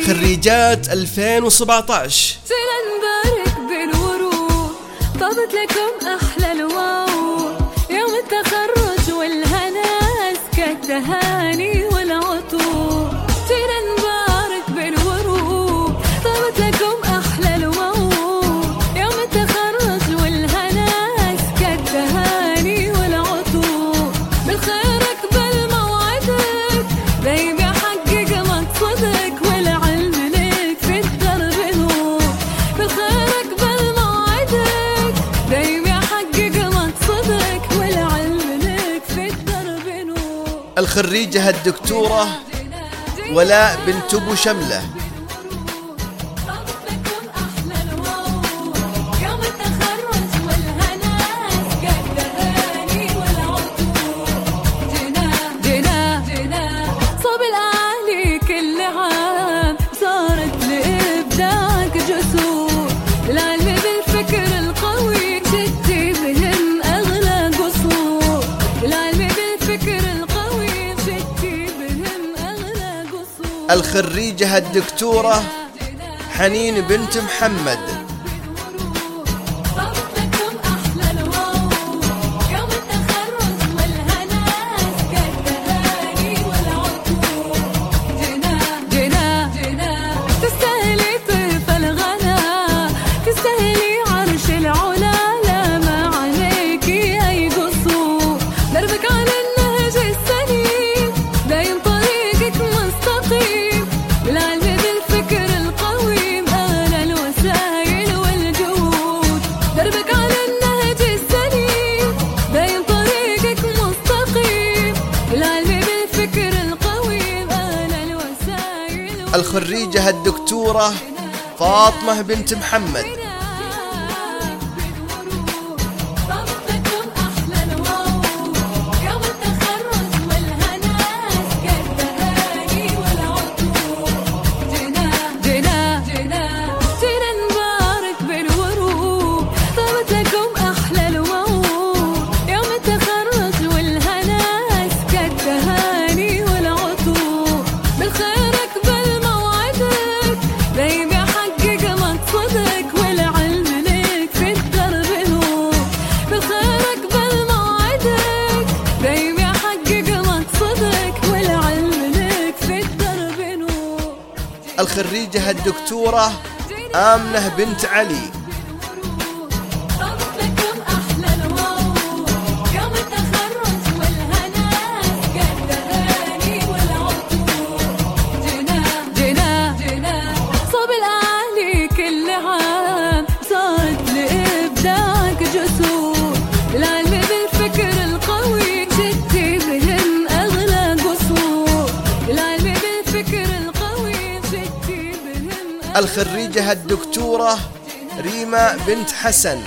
خريجات 2017. جينا نبارك بالورود، طابت لكم أحلى الوعود، يوم التخرج والهنا أزكى التهاني والعطور. جينا نبارك بالورود، طابت لكم أحلى الوعود، يوم التخرج والهنا أزكى التهاني والعطور. بالخير اقبل موعدك، دايم يحقق مقصدك، والعلم لك في الدرب نور. بالخير اقبل موعدك، دايم يحقق مقصدك، والعلم لك في الدرب نور. الخريجة الدكتورة ولاء بنت أبو شملة. الخريجة الدكتورة حنين بنت محمد. الخريجة الدكتورة فاطمة بنت محمد. الخريجة الدكتورة آمنة بنت علي. الخريجة الدكتورة ريما بنت حسن.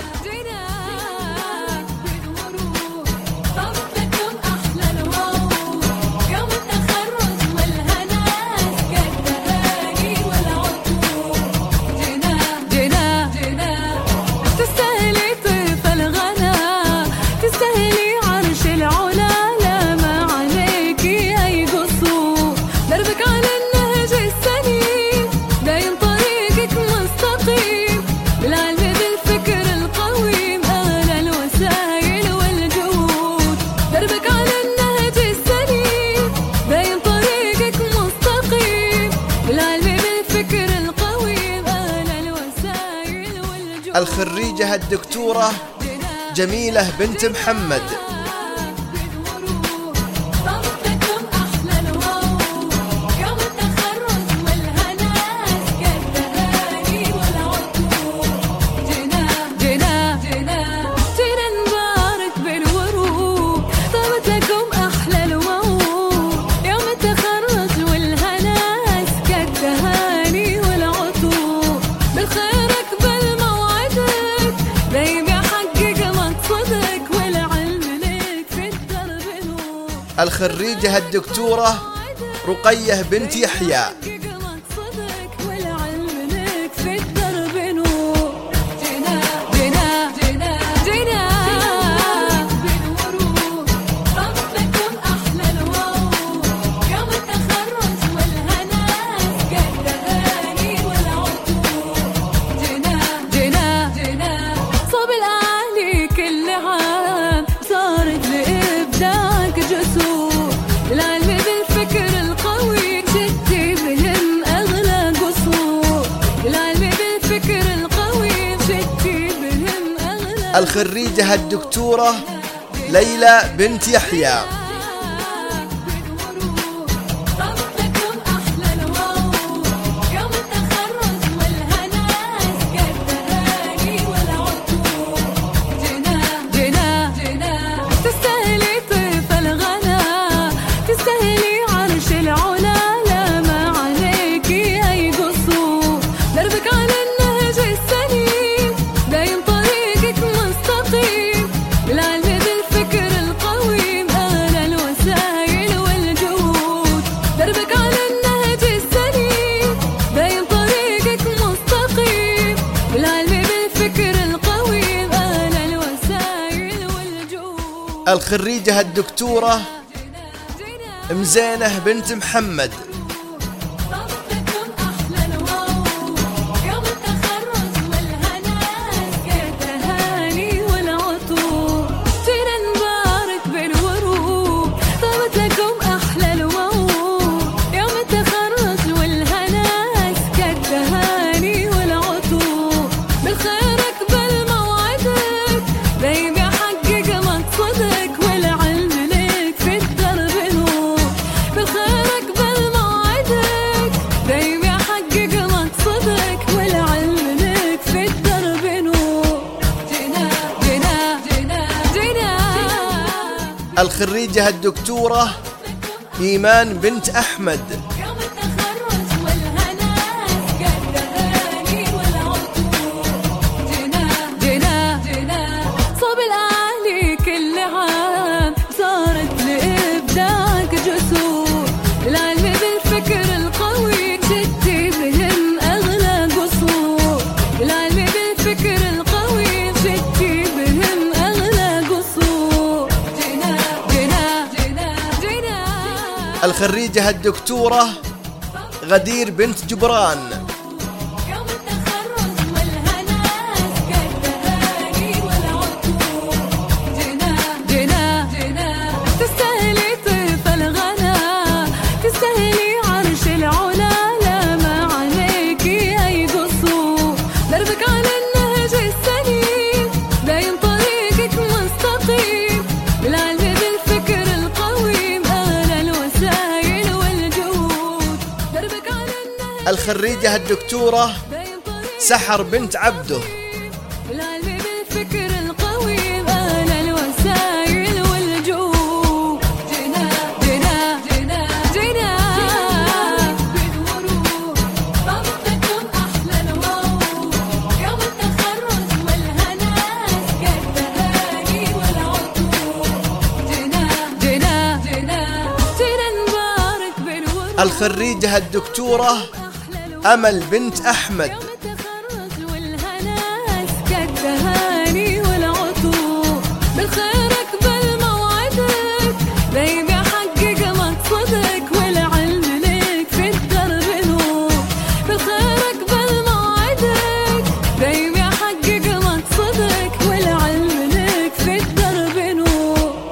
الخريجة الدكتورة جميلة بنت محمد. الخريجة الدكتورة رقية بنت يحيى. الخريجة الدكتورة ليلى بنت يحيى. الخريجة الدكتورة مزينة بنت محمد. الخريجة الدكتورة إيمان بنت أحمد. صوب الأهلي كل عام صارت لإبداعك جسور، العلم بالفكر القوي شتي بهم أغلى قصور، العلم بالفكر القوي شتي بهم أغلى قصور. الخريجة الدكتورة غدير بنت جبران. تستاهلي طيف الغلا، تستاهلي عرش العلا، لا ما عليكي أي قصور، دربك على النهج السليم، باين طريقك مستقيم، بالعلم بالفكر القويم، أعلى الوسائل والجهود، دربك على النهج. الخريجة الدكتورة سحر بنت عبده. بالعلم بالفكر القويم، أعلى الوسائل والجهود. جينا بالورود، طبقكم أحلى الورود، يوم التخرج والهنا أزكى التهاني والعطور. جينا نبارك بالورود. الخريجة الدكتورة أمل بنت أحمد. التخرج والهنا أزكى التهاني والعطور، بالخير أقبل موعدك، دايم يحقق مقصدك، والعلم لك في الدرب نور، بالخير أقبل موعدك، دايم يحقق مقصدك، والعلم لك في الدرب نور.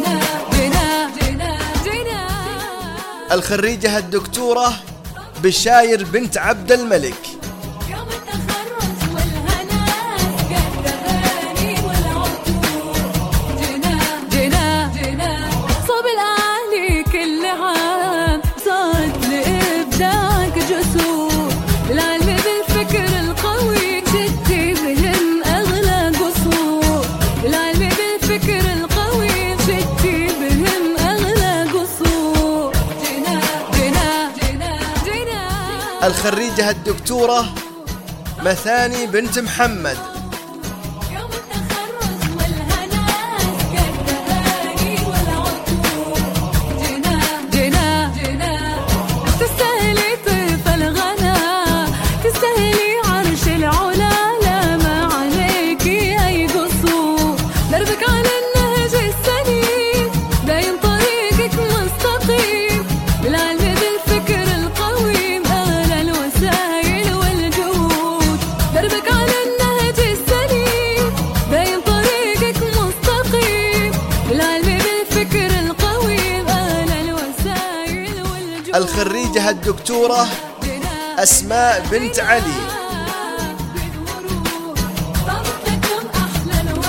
جينا الخريجة الدكتورة بشاير بنت عبد الملك. يوم التخرج والهنا أزكى التهاني والعطور. جينا صوب الأهلي كل عام صارت لإبداعك جسور، العلم بالفكر القوي شتي بهم أغلى قصور، العلم بالفكر القوي شتي بهم أغلى قصور. جينا الخريجة الدكتورة مثاني بنت محمد. يوم التخرج والهنا أزكى التهاني والعطور. جينا تستاهلي طيف الغلا، تستاهلي عرش العلا، لا ما عليكي أي قصور، دربك على النهج السليم، باين طريقك مستقيم، بالعلم بالفكر القويم، أعلى الوسائل والجهود، دربك على النهج السليم، باين طريقك مستقيم، بالعلم بالفكر القويم، أعلى الوسائل والجهود. الخريجة الدكتورة أسماء بنت علي. بالورود، طبقكم أحلى الورود،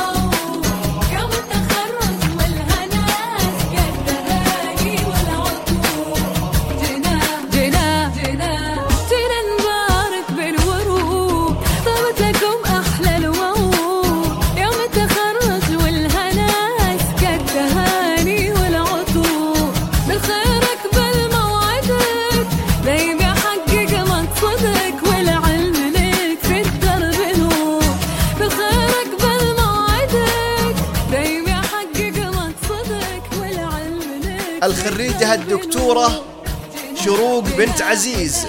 الخريجة الدكتورة شروق بنت عزيز.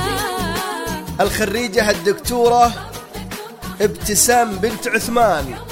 الخريجة الدكتورة ابتسام بنت عثمان.